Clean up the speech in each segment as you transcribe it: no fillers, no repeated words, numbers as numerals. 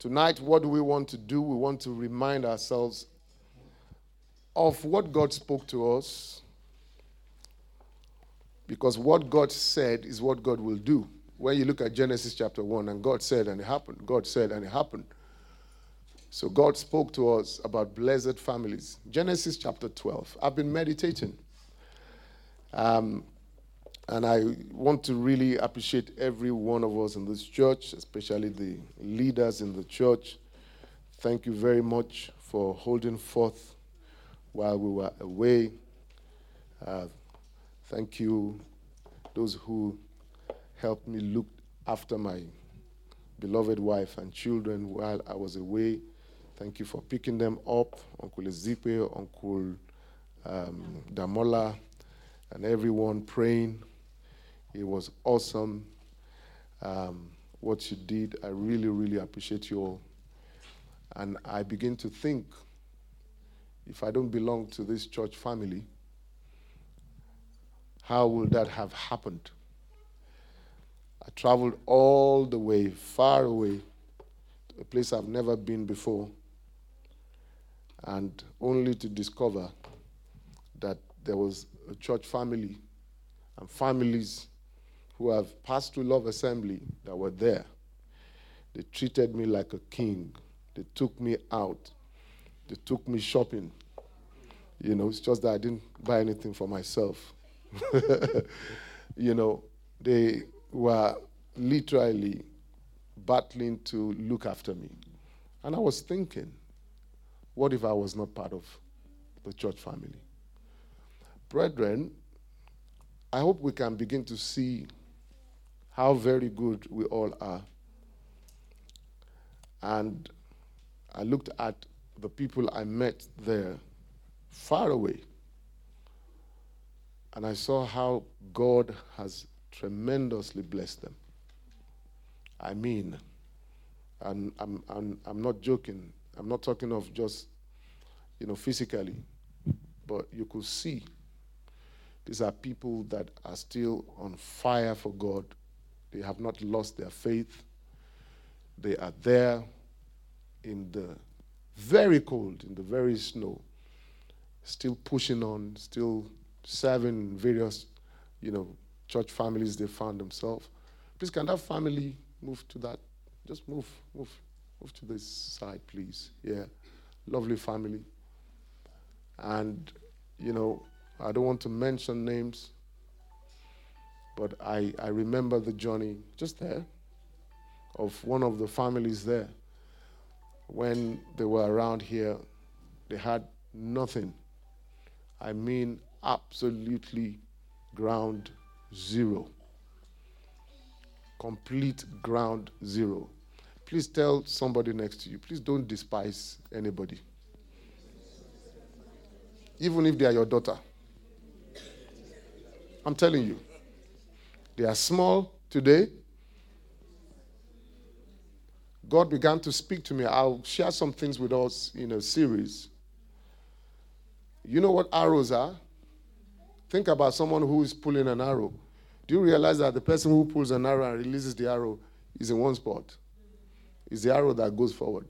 Tonight, what do we want to do? We want to remind ourselves of what God spoke to us, because what God said is what God will do. When you look at Genesis chapter 1, and God said and it happened. God said and it happened. So God spoke to us about blessed families. Genesis chapter 12. I've been meditating. And I want to really appreciate every one of us in this church, especially the leaders in the church. Thank you very much for holding forth while we were away. Thank you, those who helped me look after my beloved wife and children while I was away. Thank you for picking them up, Uncle Ezekiel, Uncle Damola, and everyone praying. It was awesome what you did. I really, really appreciate you all. And I begin to think, if I don't belong to this church family, how will that have happened? I traveled all the way, far away, to a place I've never been before, and only to discover that there was a church family and families who have passed through Love Assembly that were there. They treated me like a king. They took me out. They took me shopping. You know, it's just that I didn't buy anything for myself. You know, they were literally battling to look after me. And I was thinking, what if I was not part of the church family? Brethren, I hope we can begin to see how very good we all are. And I looked at the people I met there far away, and I saw how God has tremendously blessed them. I mean, and I'm not joking. I'm not talking of just, physically, but you could see these are people that are still on fire for God. They have not lost their faith. They are there in the very cold, in the very snow, still pushing on, still serving various, church families they found themselves. Please, can that family move to that? Just move to this side, please. Yeah, lovely family. And, I don't want to mention names, but I remember the journey just there of one of the families there. When they were around here, they had nothing. I mean, absolutely ground zero. Complete ground zero. Please tell somebody next to you, please don't despise anybody. Even if they are your daughter. I'm telling you. They are small today. God began to speak to me. I'll share some things with us in a series. You know what arrows are? Think about someone who is pulling an arrow. Do you realize that the person who pulls an arrow and releases the arrow is in one spot? It's the arrow that goes forward.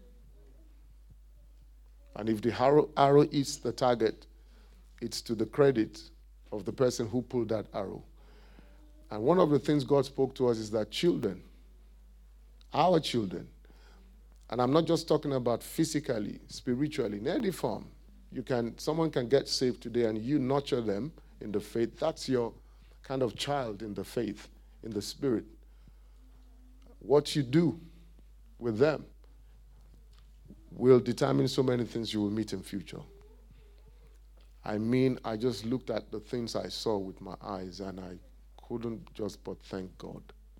And if the arrow hits the target, it's to the credit of the person who pulled that arrow. And one of the things God spoke to us is that children, our children, and I'm not just talking about physically, spiritually, in any form. Someone can get saved today and you nurture them in the faith. That's your kind of child in the faith, in the spirit. What you do with them will determine so many things you will meet in future. I mean, I just looked at the things I saw with my eyes and I couldn't just but thank God.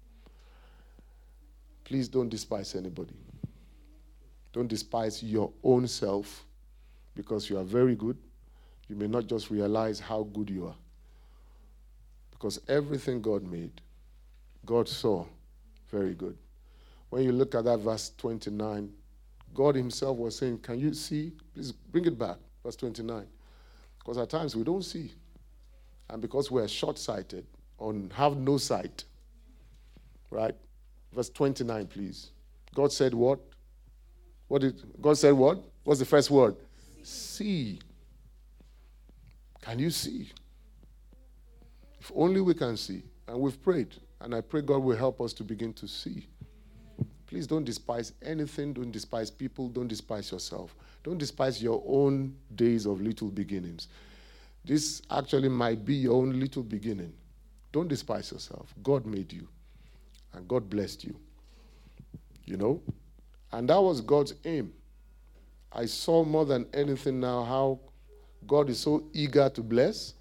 Please don't despise anybody. Don't despise your own self because you are very good. You may not just realize how good you are. Because everything God made, God saw very good. When you look at that verse 29, God himself was saying, can you see? Please bring it back, verse 29. Because at times we don't see. And because we're short-sighted or have no sight, right? Verse 29, please. God said what? What did God said? What? What's the first word? See. Can you see? If only we can see. And we've prayed. And I pray God will help us to begin to see. Please don't despise anything. Don't despise people. Don't despise yourself. Don't despise your own days of little beginnings. This actually might be your own little beginning. Don't despise yourself. God made you. And God blessed you. You know? And that was God's aim. I saw more than anything now how God is so eager to bless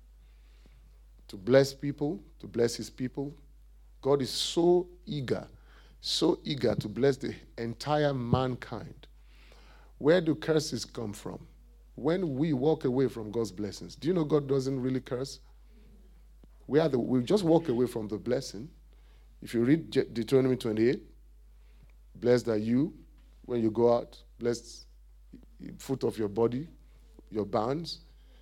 people, to bless his people. God is so eager to bless the entire mankind. Where do curses come from? When we walk away from God's blessings. Do you know God doesn't really curse? We just walk away from the blessing. If you read Deuteronomy 28, blessed are you when you go out, blessed the fruit of your body, your barns.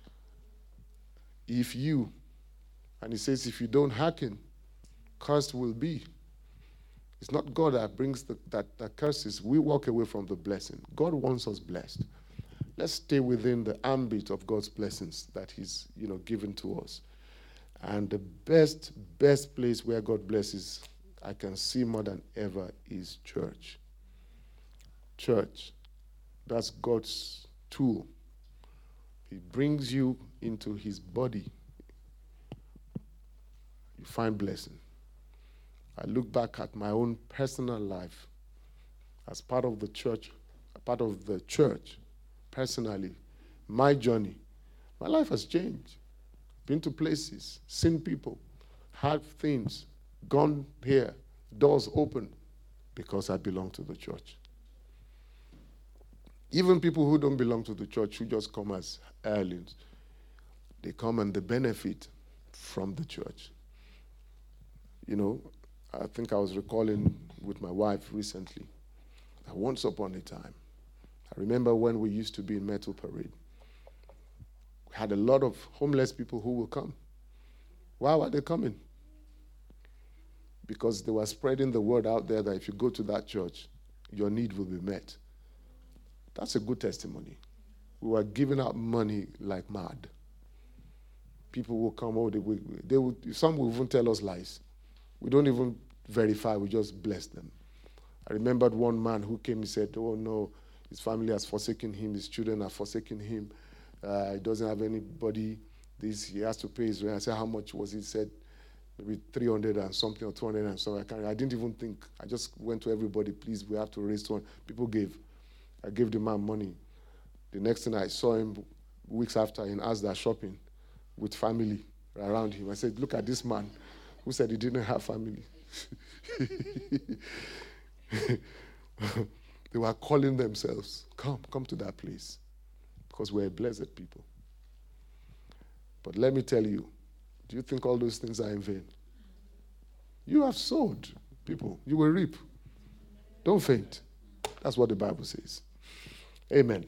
And he says, if you don't hearken, cursed will be. It's not God that brings that curses. We walk away from the blessing. God wants us blessed. Let's stay within the ambit of God's blessings that he's, given to us. And the best place where God blesses, I can see more than ever, is church. Church. That's God's tool. He brings you into his body. You find blessing. I look back at my own personal life as part of the church, personally, my journey. My life has changed. Been to places, seen people, had things, gone here, doors open, because I belong to the church. Even people who don't belong to the church, who just come as aliens, they come and they benefit from the church. I think I was recalling with my wife recently that once upon a time, I remember when we used to be in Metal Parade, we had a lot of homeless people who will come. Why were they coming? Because they were spreading the word out there that if you go to that church, your need will be met. That's a good testimony. We were giving out money like mad. People will come, some will even tell us lies. We don't even verify, we just bless them. I remembered one man who came, he said, oh no, his family has forsaken him, his children have forsaken him, he doesn't have anybody, he has to pay his rent. I said, how much was it? He said, maybe 300 and something or 200 and something. I didn't even think. I just went to everybody, please, we have to raise one. People gave. I gave the man money. The next thing I saw him weeks after in Asda shopping with family around him. I said, look at this man who said he didn't have family. They were calling themselves, come to that place, because we're a blessed people. But let me tell you, do you think all those things are in vain? You have sowed, people. You will reap. Don't faint. That's what the Bible says. Amen.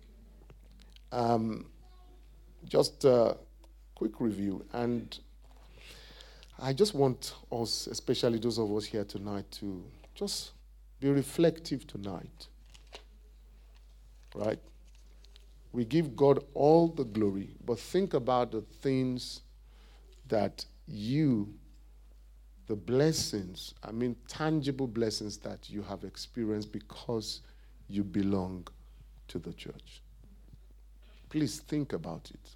Just a quick review. And I just want us, especially those of us here tonight, to just be reflective tonight. Right? We give God all the glory, but think about the things that the blessings, tangible blessings that you have experienced because you belong to the church. Please think about it.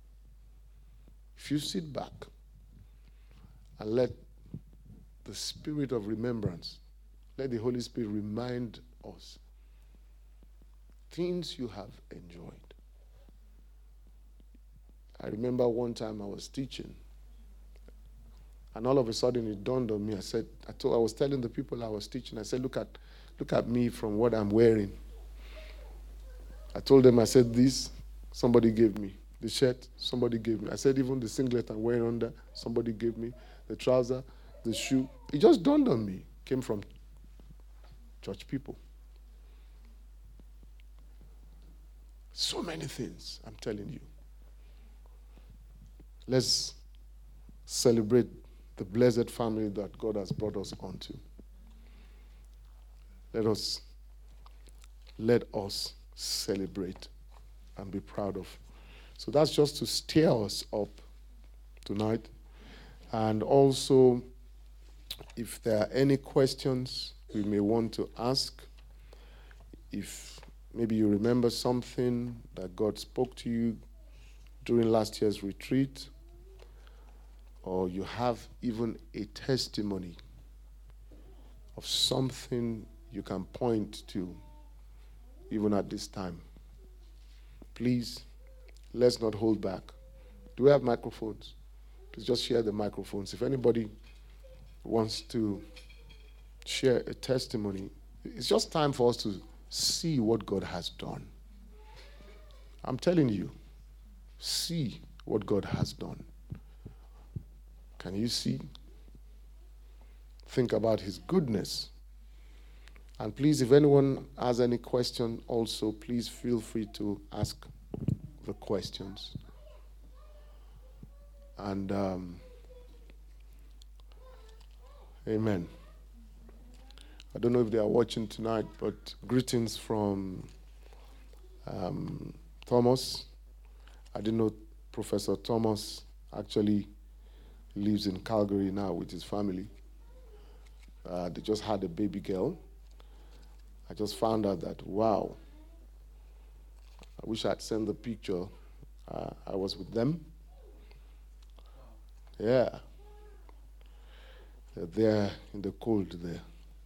If you sit back and let the spirit of remembrance, let the Holy Spirit remind us things you have enjoyed. I remember one time I was teaching, and all of a sudden it dawned on me. I was telling the people I was teaching, I said, look at me from what I'm wearing. I told them, I said, this, somebody gave me. The shirt, somebody gave me. I said, even the singlet I'm wearing under, somebody gave me. The trouser, the shoe. It just dawned on me. It came from church people. So many things, I'm telling you. Let's celebrate the blessed family that God has brought us onto. Let us let us celebrate and be proud of. So that's just to stir us up tonight. And also, if there are any questions we may want to ask, if maybe you remember something that God spoke to you during last year's retreat, or you have even a testimony of something you can point to even at this time, please, let's not hold back. Do we have microphones? Please just share the microphones. If anybody wants to share a testimony, it's just time for us to see what God has done. I'm telling you, see what God has done. Can you see? Think about his goodness. And please, if anyone has any question also, please feel free to ask the questions. And amen. I don't know if they are watching tonight, but greetings from Thomas. I didn't know Professor Thomas actually lives in Calgary now with his family. They just had a baby girl. I just found out that, wow, I wish I'd sent the picture. I was with them. Yeah. They're there in the cold there.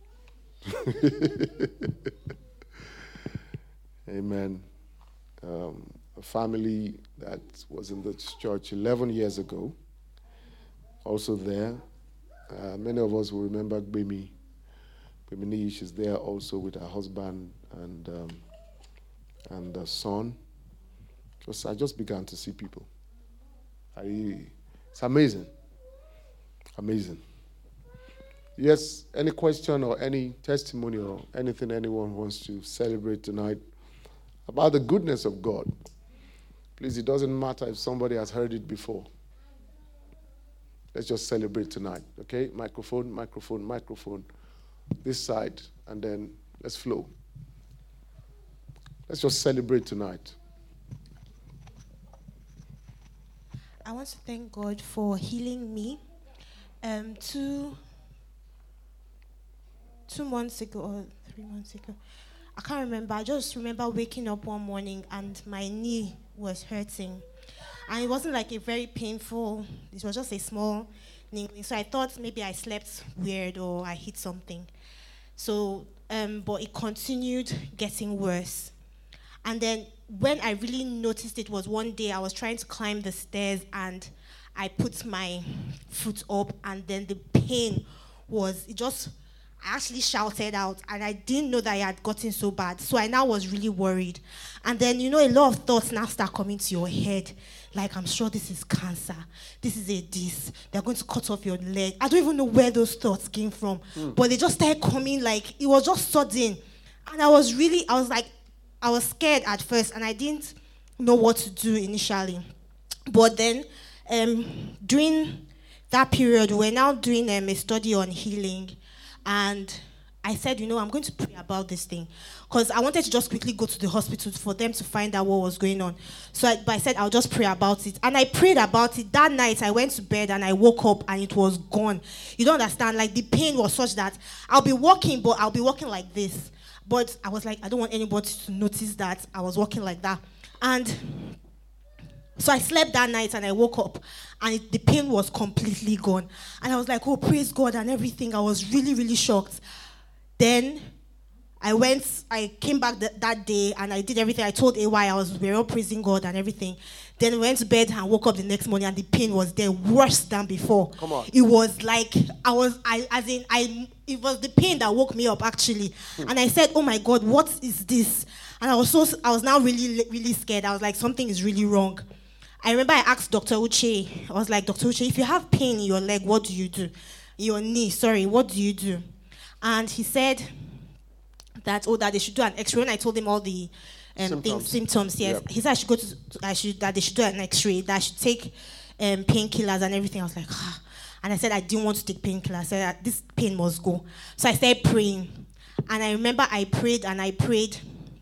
Amen. A family that was in the church 11 years ago, also there. Many of us will remember Gbemi. Gbemi Nish is there also with her husband and the son. I just began to see people. It's amazing. Amazing. Yes, any question or any testimony or anything anyone wants to celebrate tonight about the goodness of God, please, it doesn't matter if somebody has heard it before. Let's just celebrate tonight, okay? Microphone, microphone, microphone. This side, and then let's flow. Let's just celebrate tonight. I want to thank God for healing me. 2 months ago or 3 months ago, I can't remember. I just remember waking up one morning and my knee was hurting. And it wasn't like a very painful, it was just a small tingling. So I thought maybe I slept weird or I hit something. So, but it continued getting worse. And then when I really noticed it was one day I was trying to climb the stairs and I put my foot up and then the pain I actually shouted out and I didn't know that it had gotten so bad. So I now was really worried. And then, a lot of thoughts now start coming to your head. Like, I'm sure this is cancer. This is this. They're going to cut off your leg. I don't even know where those thoughts came from. But they just started coming like, it was just sudden. And I was scared at first and I didn't know what to do initially. But then, during that period, we're now doing a study on healing. And I said, I'm going to pray about this thing. Because I wanted to just quickly go to the hospital for them to find out what was going on. But I said, I'll just pray about it. And I prayed about it. That night, I went to bed and I woke up and it was gone. You don't understand? Like, the pain was such that I'll be walking, but I'll be walking like this. But I was like, I don't want anybody to notice that I was walking like that. And so I slept that night and I woke up and the pain was completely gone. And I was like, oh, praise God and everything. I was really, really shocked. Then I came back that day and I did everything. I told AY we were all praising God and everything. Then I went to bed and woke up the next morning and the pain was there worse than before. Come on. It was like, it was the pain that woke me up actually. And I said, oh my God, what is this? And I was now really, really scared. I was like, something is really wrong. I remember I asked Dr. Uche, I was like, Dr. Uche, if you have pain in your leg, what do you do? Your knee, what do you do? And he said that they should do an X-ray. When I told him all the symptoms, yes. Yep. He said that they should do an X-ray, that I should take painkillers and everything. I was like, And I said I didn't want to take painkillers. I said that this pain must go. So I started praying. And I remember I prayed.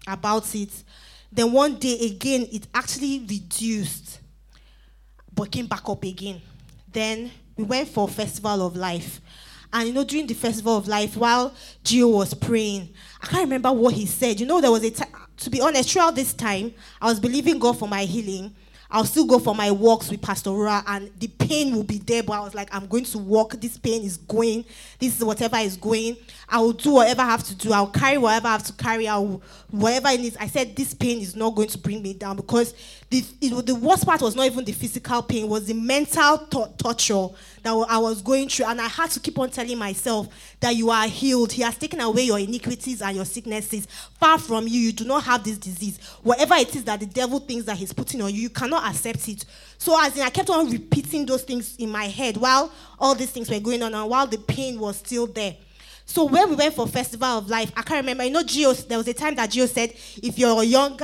about it. Then one day again, it actually reduced, but came back up again. Then we went for Festival of Life. And during the Festival of Life, while Gio was praying, I can't remember what he said. There was a time, to be honest, throughout this time, I was believing God for my healing. I'll still go for my walks with Pastor Ra, and the pain will be there, but I was like, I'm going to walk. This pain is going. This is whatever is going. I will do whatever I have to do. I'll carry whatever I have to carry. Whatever it is. I said, this pain is not going to bring me down, because the worst part was not even the physical pain. It was the mental torture that I was going through. And I had to keep on telling myself that you are healed. He has taken away your iniquities and your sicknesses. Far from you, you do not have this disease. Whatever it is that the devil thinks that he's putting on you, you cannot accept it. So I kept on repeating those things in my head while all these things were going on and while the pain was still there. So when we went for Festival of Life, I can't remember, Gio, there was a time that Gio said, if you're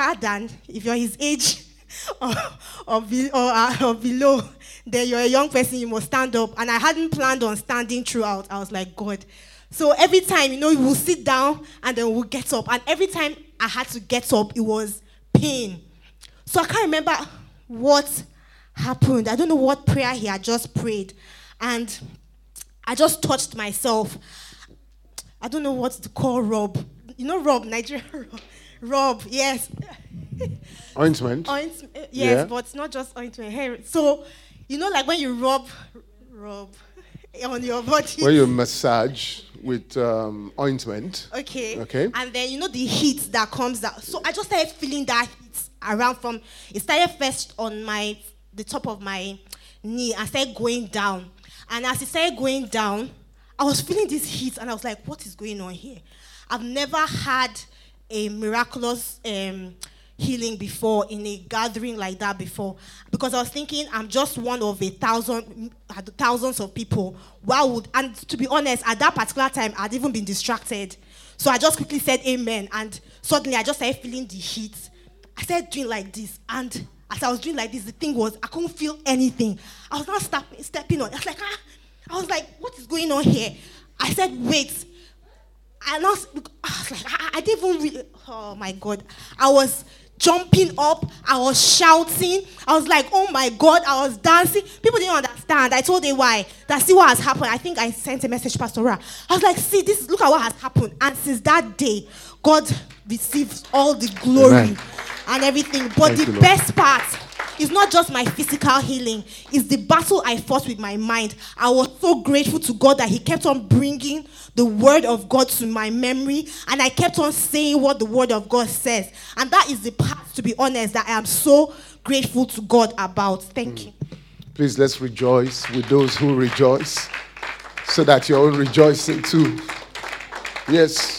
his age or below, then you're a young person, you must stand up. And I hadn't planned on standing throughout. I was like, God. So every time, we will sit down and then we'll get up. And every time I had to get up, it was pain. So I can't remember what happened. I don't know what prayer he had just prayed. And I just touched myself. I don't know what to call Rob. Rob, Nigerian Rob. Rob, yes. Ointment? Yes, yeah. But not just ointment. Hair. So, like when you rub on your body. When you massage with ointment. Okay. And then, the heat that comes out. So I just started feeling that heat around it started first on the top of my knee and started going down. And as it started going down, I was feeling this heat and I was like, what is going on here? I've never had a miraculous healing before in a gathering like that before, because I was thinking I'm just one of thousands of people. And to be honest, at that particular time, I'd even been distracted. So I just quickly said amen, and suddenly I just started feeling the heat. I started doing like this, and as I was doing like this, the thing was I couldn't feel anything. I was not stepping on. I was like, what is going on here? I said, wait. I was like, I didn't even really, oh my God. I was jumping up. I was shouting. I was like, oh my God. I was dancing. People didn't understand. I told them why. See what has happened. I think I sent a message to Pastor Ra. I was like, look at what has happened. And since that day, God receives all the glory. Amen. And everything. But the best part is not just my physical healing. It's the battle I fought with my mind. I was so grateful to God that he kept on bringing the word of God to my memory. And I kept on saying what the word of God says. And that is the part, to be honest, that I am so grateful to God about. Thank you. Please, let's rejoice with those who rejoice, so that you're all rejoicing too. Yes.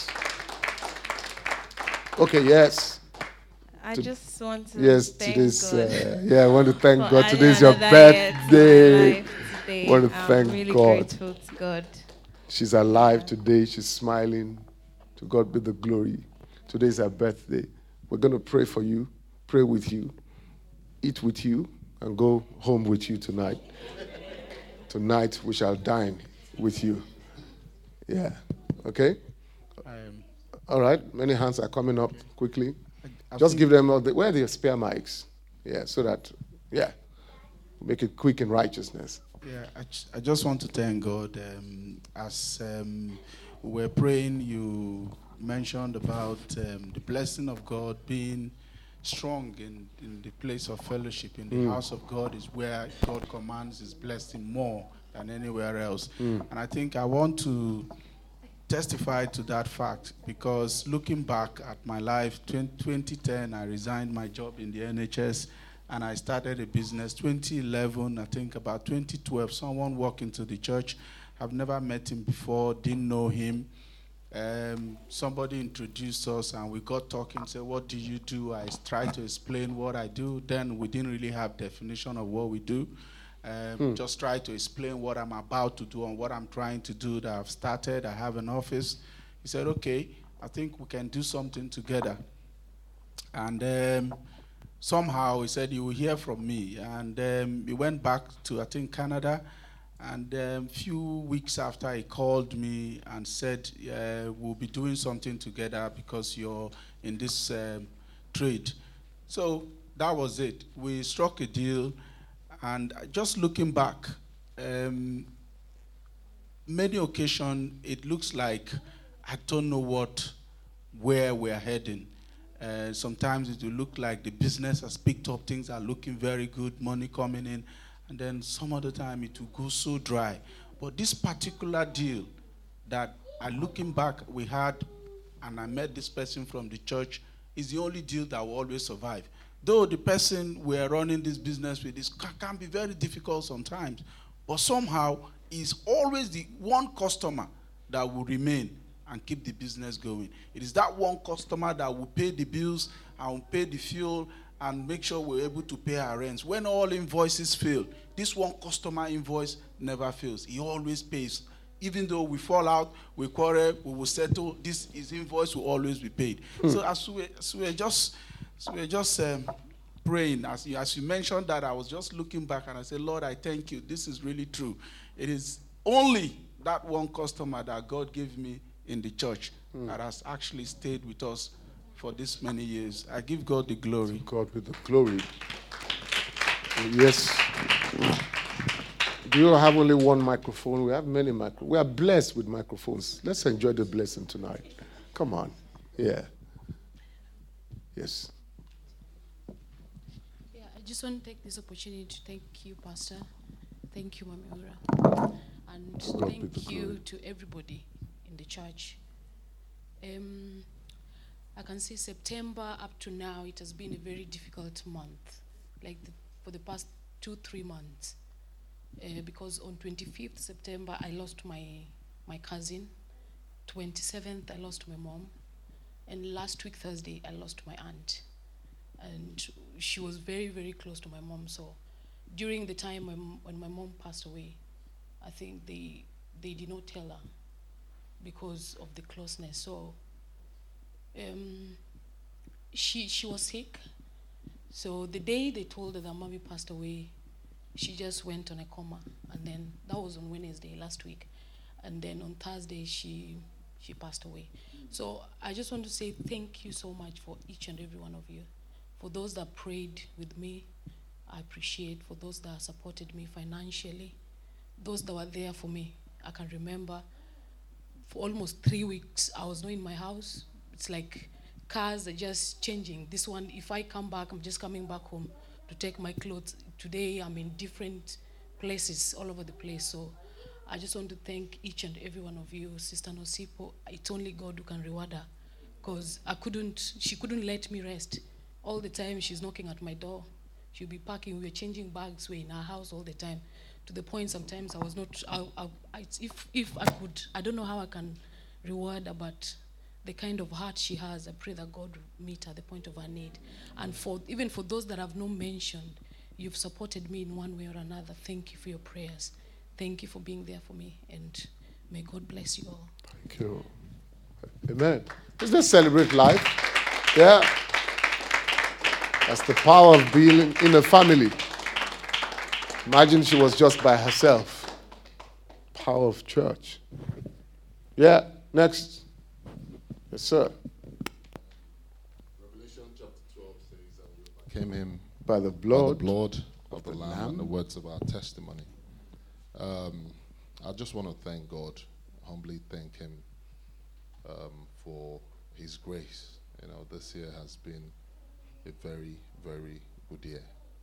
Okay, yes. I just want to thank God. I want to thank God. Today's your birthday. I want to thank really God. Grateful to God. She's alive today. She's smiling. To God be the glory. Today's her birthday. We're going to pray for you, pray with you, eat with you, and go home with you tonight. Tonight we shall dine with you. Yeah. Okay? All right. Many hands are coming up quickly. Just give them where are the spare mics? Yeah, so that, make it quick in righteousness. Yeah, I just want to thank God. As we're praying, you mentioned about the blessing of God being strong in the place of fellowship. In the house of God is where God commands his blessing more than anywhere else. And I think I want to testify to that fact, because looking back at my life, 2010, I resigned my job in the NHS and I started a business. 2011, I think about 2012, someone walked into the church. I've never met him before, didn't know him. Somebody introduced us and we got talking, said, what do you do? I tried to explain what I do. Then we didn't really have definition of what we do. Just try to explain what I'm about to do and what I'm trying to do, that I've started. I have an office. He said, okay, I think we can do something together. And somehow he said, you will hear from me. And he went back to, I think, Canada. And a few weeks after, he called me and said, we'll be doing something together because you're in this trade. So that was it. We struck a deal, and just looking back, many occasions it looks like I don't know where we're heading. Sometimes it will look like the business has picked up, things are looking very good, money coming in, and then some other time it will go so dry. But this particular deal that looking back we had, and I met this person from the church, is the only deal that will always survive. Though the person we're running this business with can be very difficult sometimes, but somehow is always the one customer that will remain and keep the business going. It is that one customer that will pay the bills and will pay the fuel and make sure we're able to pay our rents. When all invoices fail, this one customer invoice never fails. He always pays. Even though we fall out, we quarrel, we will settle, his invoice will always be paid. So as we're just praying, as you mentioned that, I was just looking back and I said, Lord, I thank you. This is really true. It is only that one customer that God gave me in the church that has actually stayed with us for this many years. I give God the glory. To God with the glory. Yes. Do you have only one microphone? We have many microphones. We are blessed with microphones. Let's enjoy the blessing tonight. Come on. Yeah. Yes. Yeah, I just want to take this opportunity to thank you, Pastor. Thank you, Mami Ura. And thank you to everybody in the church. I can say September up to now, it has been a very difficult month, for the past 2-3 months. Because on 25th September, I lost my cousin. 27th, I lost my mom. And last week, Thursday, I lost my aunt. And she was very, very close to my mom. So during the time when my mom passed away, I think they did not tell her because of the closeness. So she was sick. So the day they told her that mommy passed away, she just went on a coma. And then that was on Wednesday last week. And then on Thursday, she passed away. So I just want to say thank you so much for each and every one of you. For those that prayed with me, I appreciate. For those that supported me financially, those that were there for me. I can remember for almost 3 weeks, I was not in my house. It's like cars are just changing. This one, if I come back, I'm just coming back home to take my clothes. Today, I'm in different places all over the place. So I just want to thank each and every one of you. Sister Nosipo, it's only God who can reward her. Because she couldn't let me rest. All the time, she's knocking at my door. She'll be packing. We were changing bags. We're in our house all the time. To the point sometimes I was not, if I could, I don't know how I can reward her, but the kind of heart she has, I pray that God will meet her at the point of her need. And even for those that I've not mentioned, you've supported me in one way or another. Thank you for your prayers. Thank you for being there for me, and may God bless you all. Thank you. Amen. Let's celebrate life. Yeah. That's the power of being in a family. Imagine she was just by herself. Power of church. Yeah, next. Yes, sir. Revelation chapter 12 says that we overcame him by the blood of the Lamb and the words of our testimony. I just want to thank God, humbly thank him for his grace. You know, this year has been a very, very good year.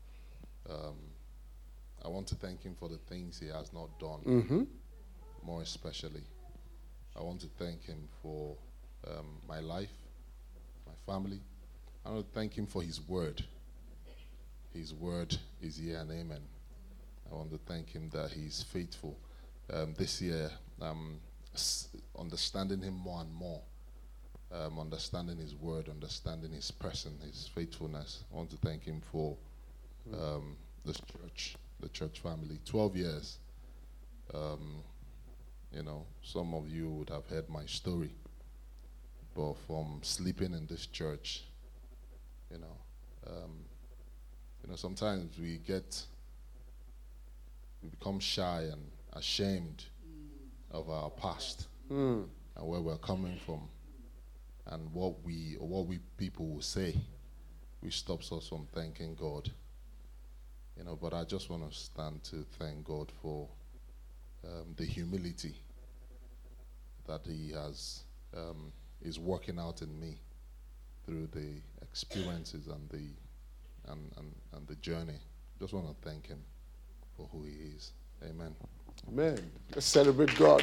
I want to thank him for the things he has not done, more especially. I want to thank him for my life, my family. I want to thank him for his word. His word is yeah and amen. I want to thank him that he's faithful. This year, understanding him more and more, understanding his word, understanding his person, his faithfulness. I want to thank him for this church, the church family. 12 years. You know, some of you would have heard my story, but from sleeping in this church, you know, sometimes we become shy ashamed of our past and where we're coming from and what we people will say, which stops us from thanking God. But I just want to stand to thank God for the humility that He has is working out in me through the experiences and the journey. Just want to thank Him for who He is. Amen. Amen. Let's celebrate God.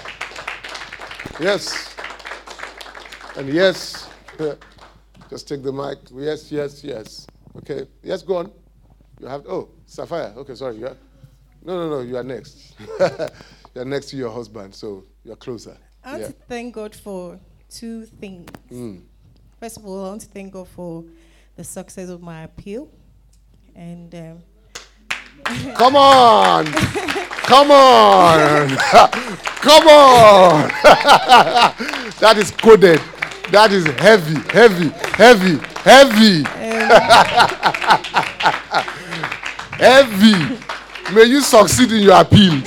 Yes. And yes. Just take the mic. Yes, yes, yes. Okay. Yes, go on. You have, Sapphire. Okay, sorry. No, you are next. You are next to your husband, so you're closer. I want to thank God for two things. First of all, I want to thank God for the success of my appeal. And come on! Come on! Come on! That is coded. That is heavy. Heavy. May you succeed in your appeal.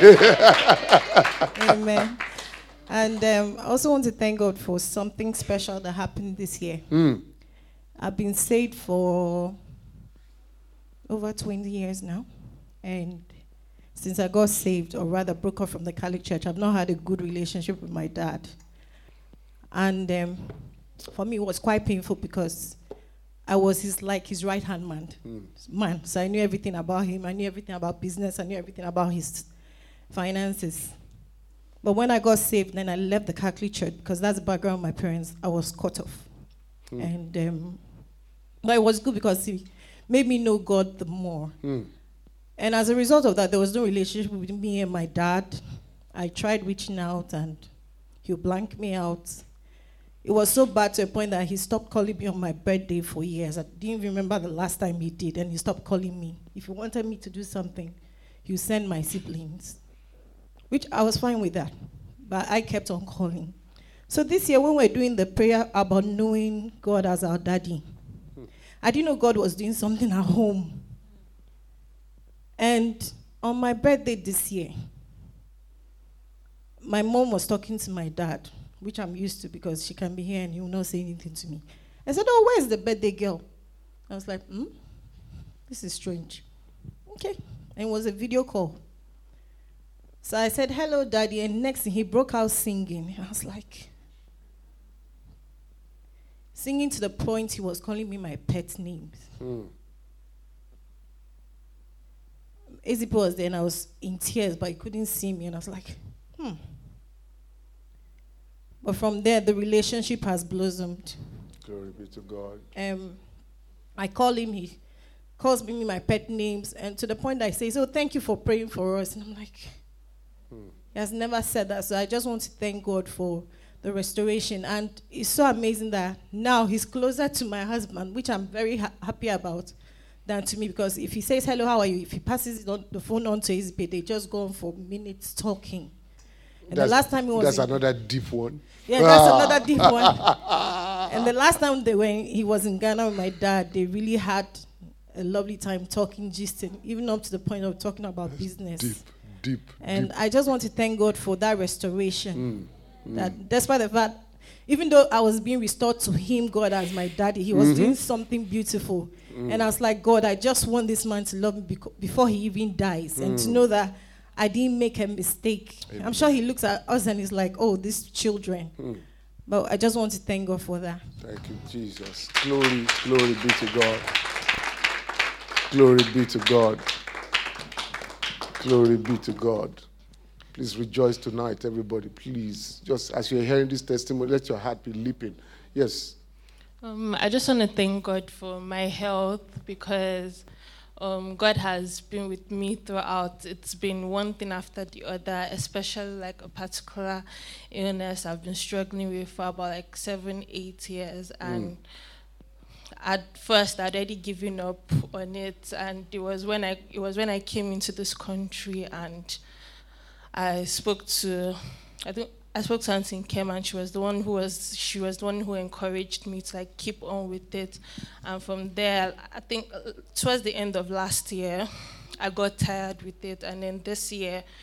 Amen. And I also want to thank God for something special that happened this year. I've been saved for over 20 years now. And since I got saved, or rather broke off from the Catholic Church, I've not had a good relationship with my dad. And for me, it was quite painful because I was his right-hand man. So I knew everything about him. I knew everything about business. I knew everything about his finances. But when I got saved, then I left the Catholic Church because that's the background of my parents. I was cut off. And but it was good because he made me know God the more. And as a result of that, there was no relationship between me and my dad. I tried reaching out and he blanked me out. It was so bad to a point that he stopped calling me on my birthday for years. I didn't even remember the last time he did, and he stopped calling me. If he wanted me to do something, he would send my siblings, which I was fine with that. But I kept on calling. So this year, when we're doing the prayer about knowing God as our daddy, I didn't know God was doing something at home. And on my birthday this year, my mom was talking to my dad, which I'm used to because she can be here and he will not say anything to me. I said, where's the birthday girl? I was like, this is strange. Okay. And it was a video call. So I said, hello, Daddy. And next thing, he broke out singing. I was like, singing to the point he was calling me my pet names. Ezepo was there and I was in tears, but he couldn't see me. And I was like, But from there, the relationship has blossomed. Glory be to God. I call him, he calls me my pet names, and to the point that I say, thank you for praying for us. And I'm like, he has never said that. So I just want to thank God for the restoration. And it's so amazing that now he's closer to my husband, which I'm very happy about, than to me. Because if he says, hello, how are you? If he passes the phone on to his bed, they just go on for minutes talking. And the last time he was that's another deep one. Yeah, that's another deep one. And the last time he was in Ghana with my dad, they really had a lovely time talking, gisting, even up to the point of talking about business. Deep. And I just want to thank God for that restoration. That despite the fact, even though I was being restored to him, God as my daddy, he was doing something beautiful. And I was like, God, I just want this man to love me before he even dies. And to know that I didn't make a mistake. Amen. I'm sure he looks at us and he's like, these children. But I just want to thank God for that. Thank you, Jesus. Glory be to God. Glory be to God. Glory be to God. Please rejoice tonight, everybody. Please, just as you're hearing this testimony, let your heart be leaping. Yes. I just want to thank God for my health because God has been with me throughout. It's been one thing after the other, especially like a particular illness I've been struggling with for about 7-8 years. And at first I'd already given up on it, and it was when I came into this country and I spoke to Auntie Nkem, and she was the one who encouraged me to keep on with it. And from there, I think towards the end of last year, I got tired with it. And then this year,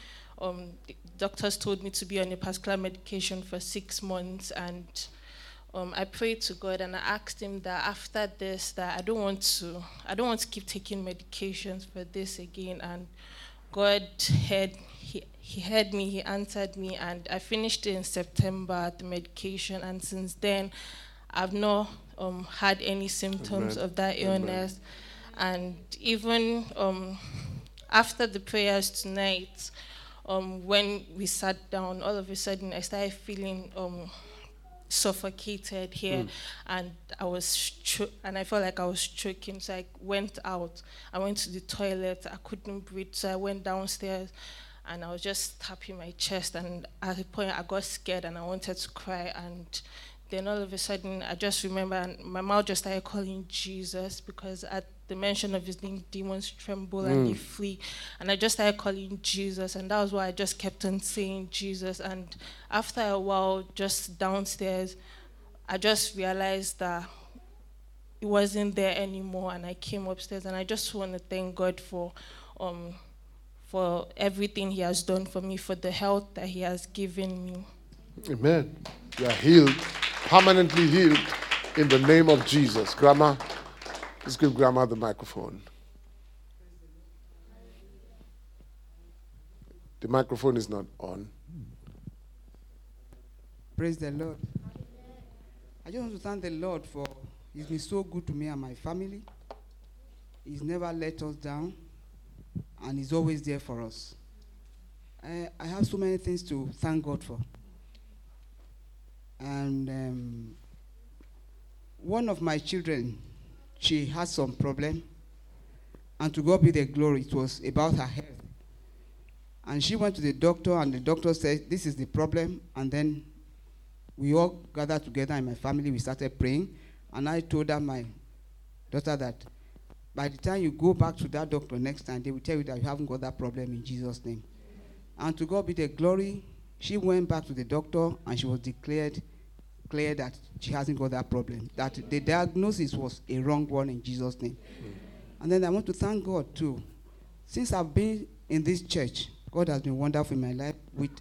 the doctors told me to be on a particular medication for 6 months, and I prayed to God and I asked him that after this, that I don't want to keep taking medications for this again. And God he heard me, he answered me, and I finished in September the medication, and since then I've not had any symptoms of that illness. And even after the prayers tonight, when we sat down, all of a sudden I started feeling suffocated here, and I felt like I was choking. So I went out. I went to the toilet. I couldn't breathe, so I went downstairs, and I was just tapping my chest. And at a point, I got scared and I wanted to cry. And then all of a sudden, I just remember, and my mouth just started calling Jesus, because at the mention of his name, demons tremble and they flee. And I just started calling Jesus, and that was why I just kept on saying Jesus. And after a while, just downstairs, I just realized that it wasn't there anymore, and I came upstairs. And I just want to thank God for everything he has done for me, for the health that he has given me. Amen. You are healed, permanently healed, in the name of Jesus. Grandma, let's give Grandma the microphone. The microphone is not on. Praise the Lord. I just want to thank the Lord for he's been so good to me and my family. He's never let us down, and he's always there for us. I have so many things to thank God for. And one of my children, she had some problem, and to God be the glory, it was about her health. And she went to the doctor, and the doctor said, this is the problem. And then we all gathered together in my family, we started praying, and I told her, my daughter, that by the time you go back to that doctor next time, they will tell you that you haven't got that problem, in Jesus' name. And to God be the glory, she went back to the doctor, and she was declared that she hasn't got that problem, that the diagnosis was a wrong one, in Jesus' name. And then I want to thank God too. Since I've been in this church, God has been wonderful in my life.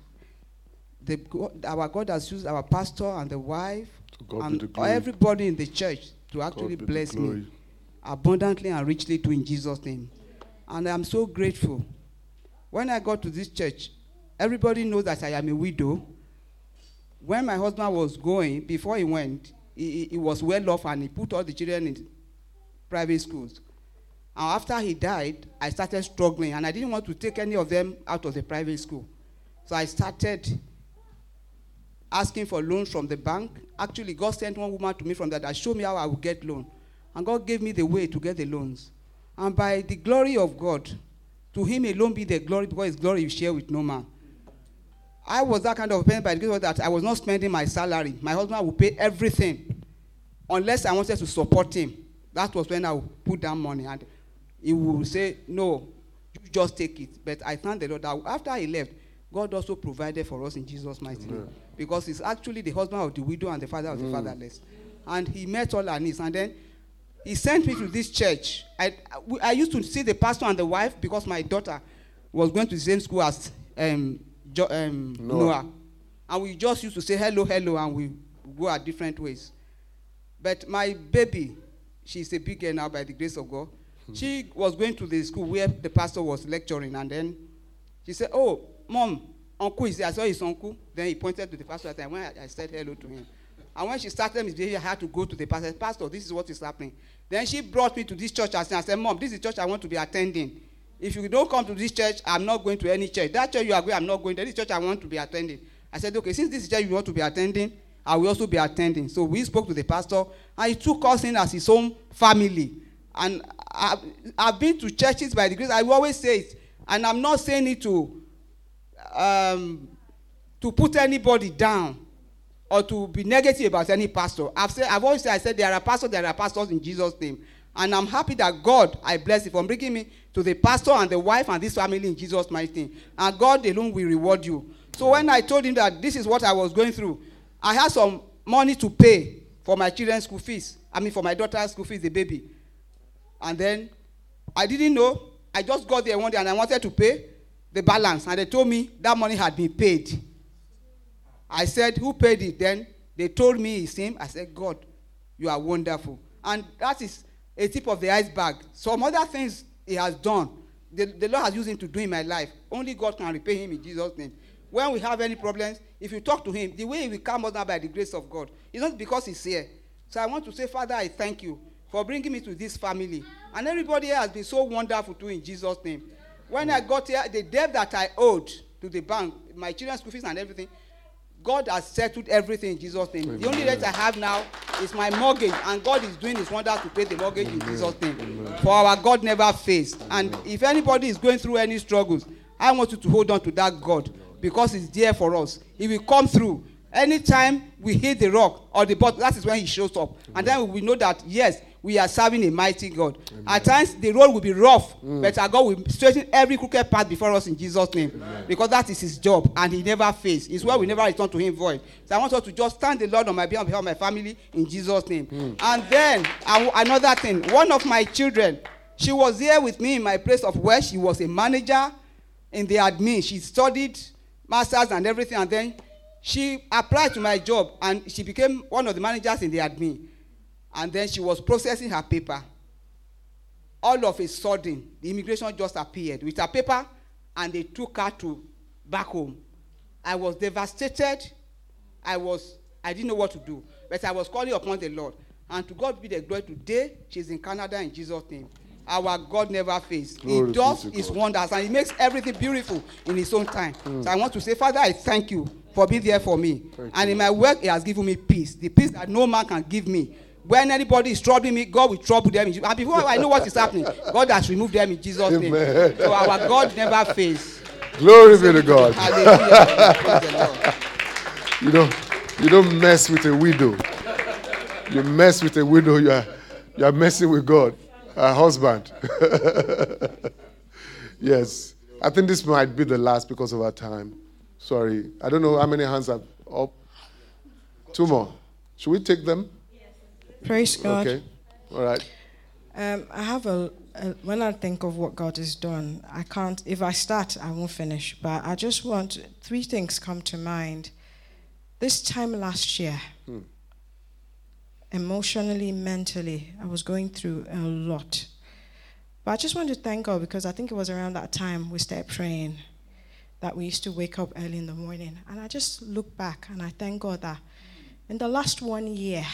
Our God has used our pastor and the wife and everybody in the church to actually bless me abundantly and richly too, in Jesus' name. And I'm so grateful. When I got to this church, everybody knows that I am a widow. When my husband was going, before he went, he was well off, and he put all the children in private schools. And after he died, I started struggling, and I didn't want to take any of them out of the private school. So I started asking for loans from the bank. Actually, God sent one woman to me from that showed me how I would get loan. And God gave me the way to get the loans. And by the glory of God, to him alone be the glory, because his glory you share with no man. I was that kind of person by the grace of that I was not spending my salary. My husband would pay everything unless I wanted to support him. That was when I would put down money, and he would say, no, you just take it. But I thank the Lord that after he left, God also provided for us in Jesus' mighty name. Because he's actually the husband of the widow and the father of the fatherless. And he met all our needs. And then he sent me to this church. I used to see the pastor and the wife because my daughter was going to the same school as Noah. And we just used to say hello, hello, and we go our different ways. But my baby, she's a big girl now by the grace of God. She was going to the school where the pastor was lecturing, and then she said, oh, Mom, Uncle is there. I saw his uncle. Then he pointed to the pastor, and when I said hello to him. And when she started his behavior, I had to go to the pastor. I said, Pastor, this is what is happening. Then she brought me to this church, and I said, Mom, this is the church I want to be attending. If you don't come to this church, I'm not going to any church. That church you are going, I'm not going to. This church I want to be attending. I said, okay, since this is church you want to be attending, I will also be attending. So we spoke to the pastor, and he took us in as his own family. And I've been to churches by the grace. I always say it, and I'm not saying it to put anybody down or to be negative about any pastor. I've always said there are pastors in Jesus' name. And I'm happy that God, I bless you for bringing me to the pastor and the wife and this family in Jesus' mighty name. And God alone will reward you. So when I told him that this is what I was going through, I had some money to pay for my children's school fees. For my daughter's school fees, the baby. And then I didn't know. I just got there one day and I wanted to pay. the balance, and they told me that money had been paid. I said, who paid it? Then they told me it's him. I said, God, you are wonderful. And that is a tip of the iceberg. Some other things he has done, the Lord has used him to do in my life. Only God can repay him in Jesus' name. When we have any problems, if you talk to him, the way he will come us down by the grace of God, it's not because he's here. So I want to say, Father, I thank you for bringing me to this family. And everybody here has been so wonderful too in Jesus' name. When I got here, the debt that I owed to the bank, my children's school fees and everything, God has settled everything in Jesus' name. Amen. The only debt I have now is my mortgage, and God is doing his wonders to pay the mortgage in Jesus' name. Amen. For our God never fails. And if anybody is going through any struggles, I want you to hold on to that God, because he's there for us. He will come through. Anytime we hit the rock or the bottom, that is when he shows up. And then we know that, yes, we are serving a mighty God. Amen. At times, the road will be rough, but our God will straighten every crooked path before us in Jesus' name. Amen. Because that is his job, and he never fails. It's why we never return to him void. So I want us to just thank the Lord on my behalf of my family in Jesus' name. And then, another thing, one of my children, she was here with me in my place of work. She was a manager in the admin. She studied masters and everything, and then she applied to my job, and she became one of the managers in the admin. And then she was processing her paper. All of a sudden, the immigration just appeared with her paper, and they took her back home. I was devastated. I didn't know what to do. But I was calling upon the Lord. And to God be the glory. Today, she's in Canada in Jesus' name. Our God never fails. He does his wonders, and he makes everything beautiful in his own time. So I want to say, Father, I thank you for being there for me. And in my work, he has given me peace. The peace that no man can give me. When anybody is troubling me, God will trouble them. And before I know what is happening, God has removed them in Jesus' name. So our God never fails. Glory be to God. Hallelujah. You don't mess with a widow. You mess with a widow, you are messing with God. Her husband. Yes. I think this might be the last because of our time. Sorry. I don't know how many hands are up. 2 more. Should we take them? Praise God. Okay. All right. I have when I think of what God has done, I can't, if I start, I won't finish. But I just want, 3 things come to mind. This time last year, emotionally, mentally, I was going through a lot. But I just want to thank God, because I think it was around that time we started praying, that we used to wake up early in the morning. And I just look back and I thank God that in the last 1 year,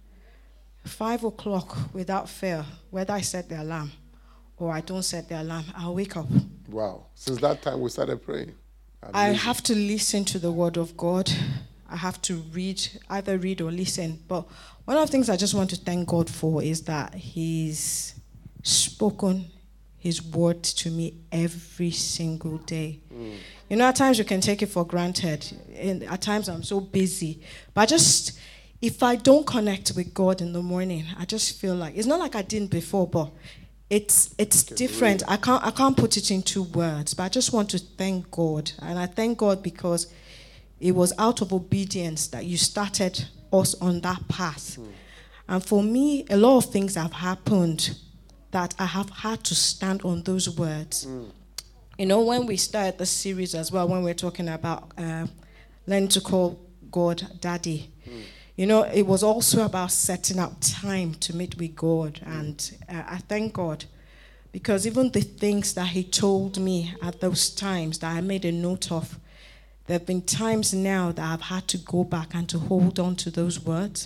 5 o'clock without fail, whether I set the alarm or I don't set the alarm, I'll wake up. Wow. Since that time we started praying. I have to listen to the word of God. I have to either read or listen. But one of the things I just want to thank God for is that he's spoken his word to me every single day. You know, at times you can take it for granted. And at times I'm so busy. But if I don't connect with God in the morning, I just feel like, it's not like I didn't before, but it's different. I can't put it into words, but I just want to thank God. And I thank God because it was out of obedience that you started us on that path. And for me, a lot of things have happened that I have had to stand on those words. You know, when we started the series as well, when we're talking about learning to call God Daddy, you know, it was also about setting up time to meet with God. And I thank God, because even the things that he told me at those times that I made a note of, there have been times now that I've had to go back and to hold on to those words.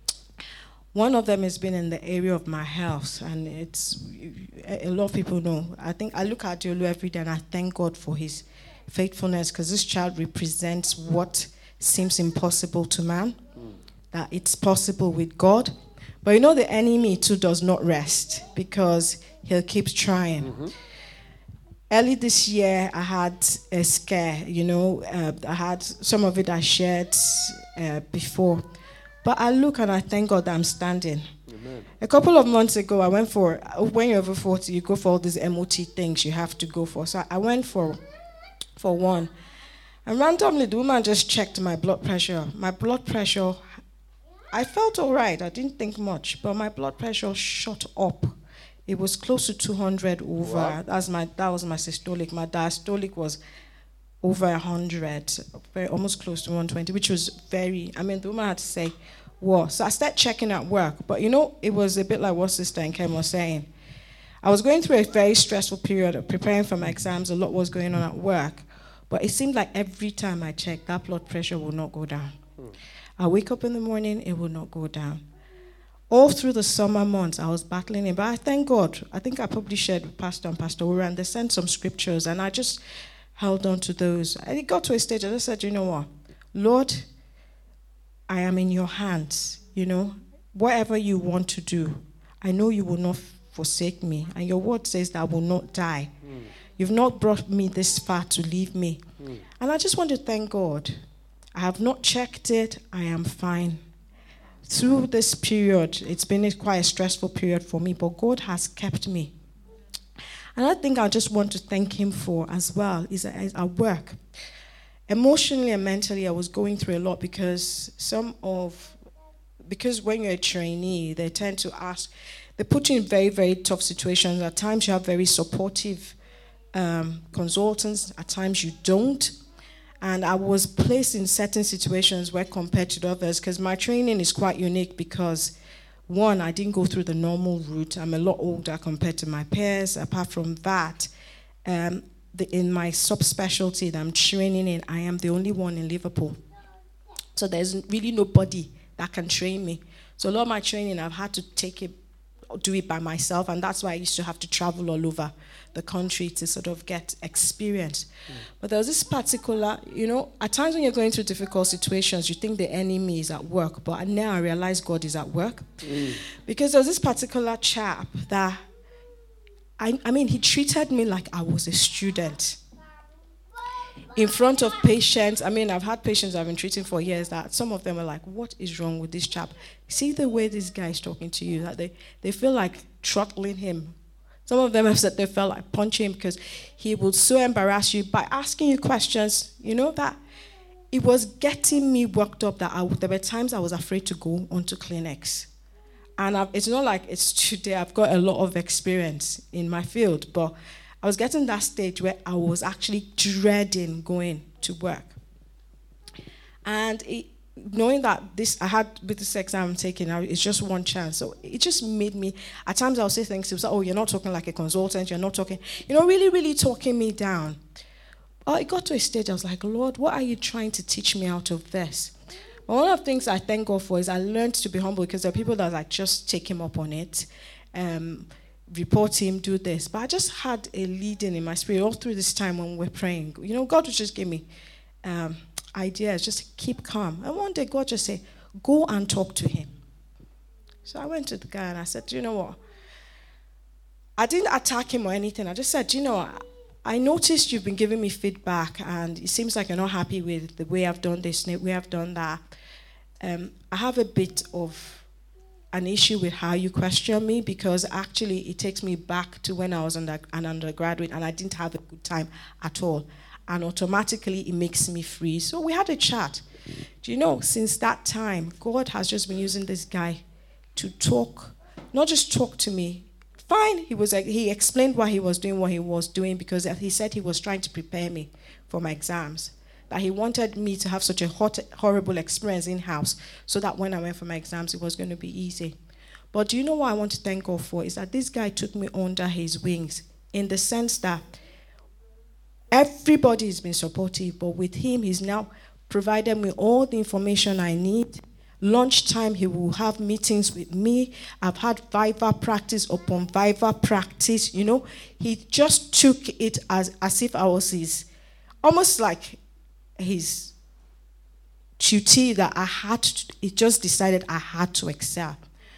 One of them has been in the area of my health, and it's a lot of people know. I think I look at Diolu every day and I thank God for his faithfulness, because this child represents what seems impossible to man, that it's possible with God. But you know, the enemy too does not rest, because he'll keep trying. Early this year, I had a scare, you know. I had some of it I shared before. But I look and I thank God that I'm standing. Amen. A couple of months ago, I went when you're over 40, you go for all these MOT things you have to go for. So I went for one. And randomly, the woman just checked my blood pressure. My blood pressure, I felt all right. I didn't think much. But my blood pressure shot up It was close to 200 over. Wow. That was my systolic. My diastolic was over 100, almost close to 120, which was the woman had to say, whoa. So I started checking at work. But it was a bit like what Sister Nkem was saying. I was going through a very stressful period of preparing for my exams. A lot was going on at work. But it seemed like every time I checked, that blood pressure would not go down. I wake up in the morning, it would not go down. All through the summer months, I was battling it. But I thank God. I think I probably shared with Pastor and Pastor Ura, and they sent some scriptures, and I just held on to those. And it got to a stage, I just said, you know what? Lord, I am in your hands. Whatever you want to do, I know you will not forsake me. And your word says that I will not die. You've not brought me this far to leave me. And I just want to thank God. I have not checked it. I am fine. Through this period, it's been quite a stressful period for me, but God has kept me. And I think I just want to thank him for as well is at work. Emotionally and mentally, I was going through a lot because when you're a trainee, they tend to ask, they put you in very, very tough situations. At times you have very supportive consultants, at times you don't. And I was placed in certain situations where compared to the others, because my training is quite unique because, one, I didn't go through the normal route. I'm a lot older compared to my peers. Apart from that, in my subspecialty that I'm training in, I am the only one in Liverpool. So there's really nobody that can train me. So a lot of my training, I've had to do it by myself, and that's why I used to have to travel all over the country to sort of get experience. But there was this particular, at times when you're going through difficult situations, you think the enemy is at work, but now I realize God is at work. Because there was this particular chap that, he treated me like I was a student. In front of patients, I've had patients I've been treating for years that some of them are like, what is wrong with this chap? See the way this guy is talking to you, that they feel like throttling him. Some of them have said they felt like punching him because he would so embarrass you by asking you questions, that it was getting me worked up that there were times I was afraid to go onto clinics. And it's not like it's today, I've got a lot of experience in my field, but I was getting that stage where I was actually dreading going to work. And knowing that I had with this exam taken, it's just one chance. So it just made me, at times I'll say things to say, oh, you're not talking like a consultant, you're not talking, really, really talking me down. It got to a stage I was like, Lord, what are you trying to teach me out of this? But one of the things I thank God for is I learned to be humble, because there are people that like just take him up on it, report him, do this. But I just had a leading in my spirit all through this time when we're praying. God would just give me ideas, just keep calm. And one day God just said, go and talk to him. So I went to the guy and I said, do you know what? I didn't attack him or anything. I just said, do you know what? I noticed you've been giving me feedback and it seems like you're not happy with the way I've done this, the way I've done that. I have a bit of an issue with how you question me, because actually it takes me back to when I was an undergraduate and I didn't have a good time at all. And automatically it makes me free. So we had a chat. Do you know, since that time, God has just been using this guy to talk, not just talk to me. Fine, he explained why he was doing what he was doing, because he said he was trying to prepare me for my exams. That he wanted me to have such a horrible experience in-house so that when I went for my exams, it was going to be easy. But do you know what I want to thank God for? Is that this guy took me under his wings, in the sense that everybody has been supportive, but with him, he's now provided me all the information I need. Lunchtime, he will have meetings with me. I've had Viva practice upon Viva practice. He just took it as if I was almost like his tutee that he just decided I had to excel.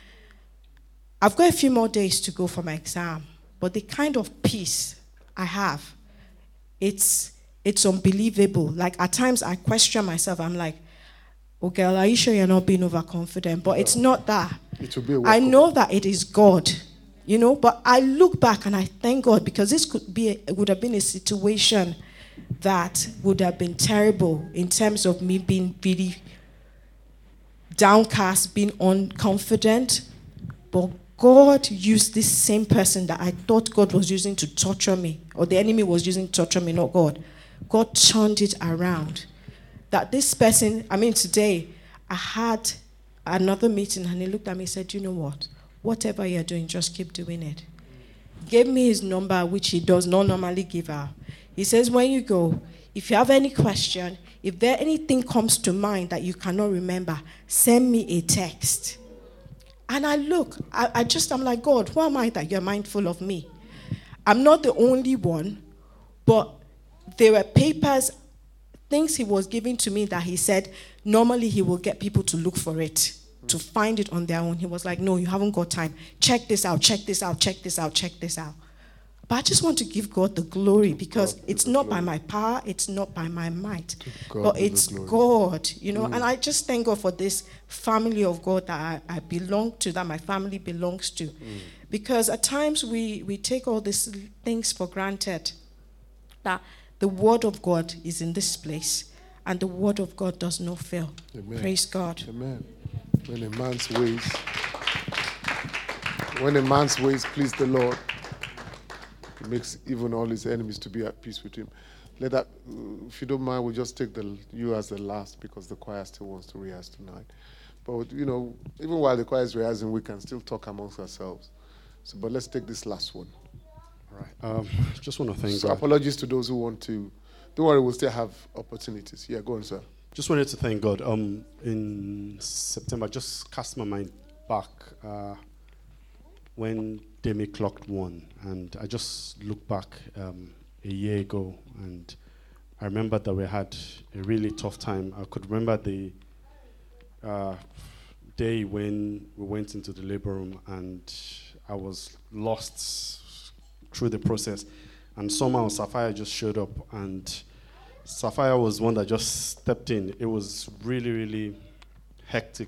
I've got a few more days to go for my exam, but the kind of peace I have, it's unbelievable. Like at times I question myself. I'm like, oh girl, are you sure you're not being overconfident? But it's not that. It will be I know that it is God, but I look back and I thank God, because this would have been a situation that would have been terrible in terms of me being really downcast, being unconfident. But God used this same person that I thought God was using to torture me, or the enemy was using to torture me, not God. God turned it around. That this person, today, I had another meeting and he looked at me and said, you know what? Whatever you're doing, just keep doing it. Gave me his number, which he does not normally give out. He says, when you go, if you have any question, if there anything comes to mind that you cannot remember, send me a text. And I look, I'm like, God, who am I that you're mindful of me? I'm not the only one, but there were papers, things he was giving to me that he said, normally he will get people to look for it, to find it on their own. He was like, no, you haven't got time. Check this out, check this out, check this out, check this out. But I just want to give God the glory because it's not by my power, it's not by my might, but it's God, And I just thank God for this family of God that I belong to, that my family belongs to. Because at times we take all these things for granted, that the word of God is in this place and the word of God does not fail. Amen. Praise God. Amen. When a man's ways please the Lord, it makes even all his enemies to be at peace with him. Let that, if you don't mind, we'll just take you as the last because the choir still wants to rehearse tonight. But, even while the choir is rehearsing, we can still talk amongst ourselves. But let's take this last one. All right. Just want to thank God. Apologies to those who want to. Don't worry, we'll still have opportunities. Yeah, go on, sir. Just wanted to thank God. In September, just cast my mind back when Demi clocked 1, and I just looked back a year ago, and I remember that we had a really tough time. I could remember the day when we went into the labor room, and I was lost through the process, and somehow Sapphire just showed up, and Sapphire was one that just stepped in. It was really, really hectic.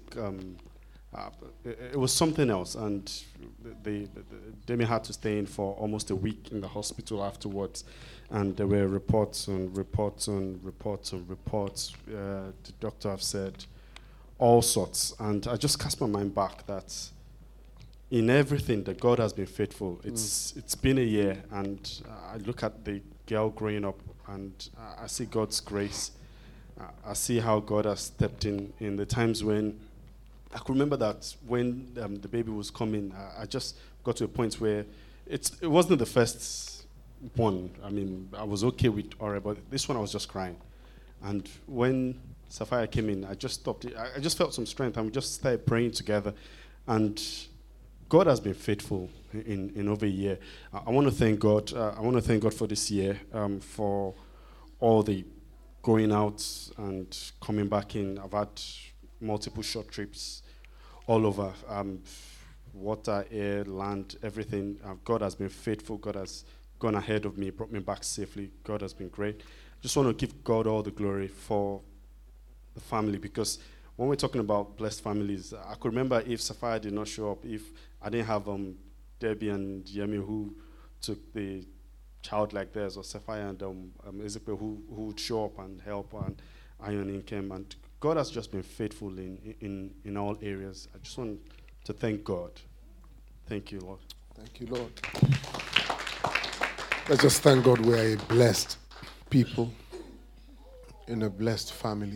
It was something else, and Demi had to stay in for almost a week in the hospital afterwards, and there were reports on reports on reports on reports. The doctor have said all sorts, and I just cast my mind back that in everything that God has been faithful. It's been a year, and I look at the girl growing up, and I see God's grace. I see how God has stepped in the times when I could remember that when the baby was coming, I just got to a point where it wasn't the first one. I was okay with Ore, but this one I was just crying. And when Sapphire came in, I just stopped it. I just felt some strength, and we just started praying together. And God has been faithful in over a year. I want to thank God. I want to thank God for this year, for all the going out and coming back in. I've had multiple short trips all over, water, air, land, everything. God has been faithful. God has gone ahead of me, brought me back safely. God has been great. Just want to give God all the glory for the family, because when we're talking about blessed families, I could remember if Sapphire did not show up, if I didn't have Debbie and Yemi who took the child like theirs, or Sapphire and Ezekiel who would show up and help, and Iron Income, and God has just been faithful in all areas. I just want to thank God. Thank you, Lord. Thank you, Lord. Let's just thank God we are a blessed people in a blessed family.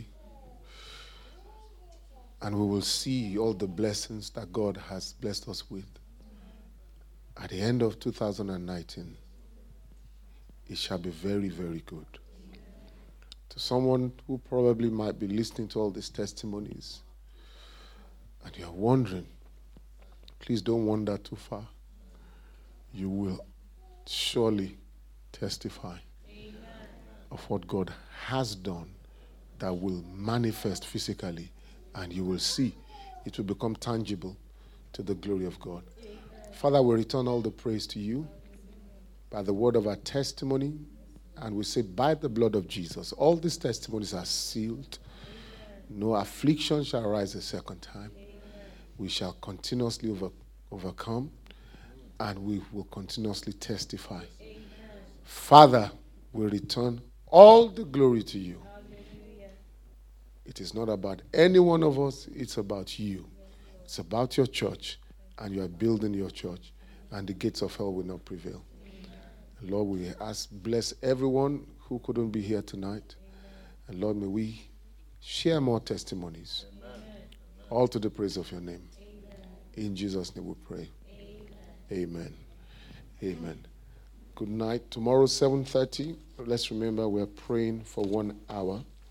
And we will see all the blessings that God has blessed us with. At the end of 2019, it shall be very, very good. To someone who probably might be listening to all these testimonies, and you're wondering, please don't wander too far. You will surely testify of what God has done that will manifest physically, and you will see it will become tangible to the glory of God. Amen. Father, we return all the praise to you by the word of our testimony, and we say by the blood of Jesus, all these testimonies are sealed. Amen. No affliction shall rise a second time. Amen. We shall continuously overcome, and we will continuously testify. Amen. Father, we return all the glory to you. It is not about any one of us, it's about you. It's about your church. and you are building your church, and the gates of hell will not prevail. Lord, we ask, bless everyone who couldn't be here tonight. And Lord, may we share more testimonies. Amen. All to the praise of your name. Amen. In Jesus' name we pray. Amen. Amen. Good night. Tomorrow, 7:30. Let's remember we're praying for 1 hour.